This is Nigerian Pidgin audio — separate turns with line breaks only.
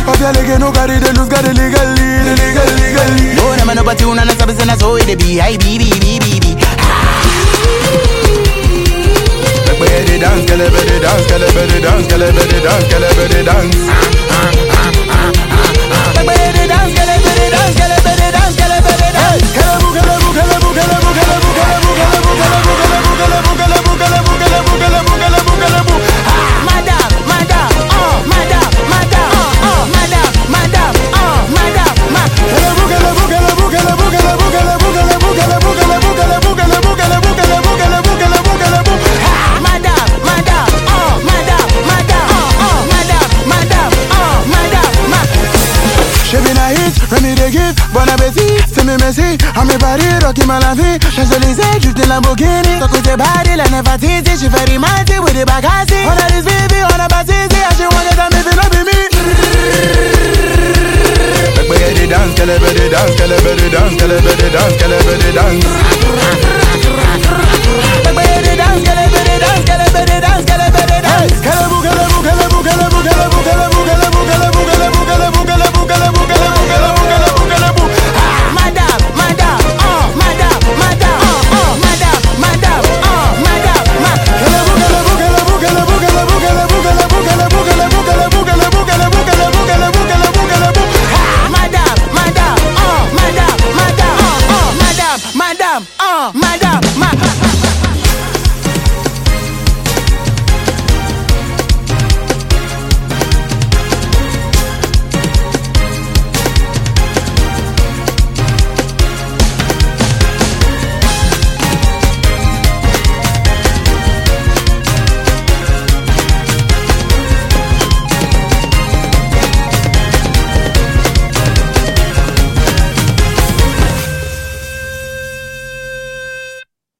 Papiale che non cari de luz cari legally.
No, na mano bati una na sabe se na so de bi, ai bi.
Better dance, girl, better dance, girl, better dance, girl, better dance, girl, better dance.
Better dance, girl, better dance, girl, better dance, girl, better dance.
Bon appétit, c'est mes messi. À mes paris, Rocky Malafi. Champs-Élysées, juste de Lamborghini. So côté body, la nefatiti. She very mighty with the bagasi. On a this baby, on a basisi. I she want it, I'm if it not be me.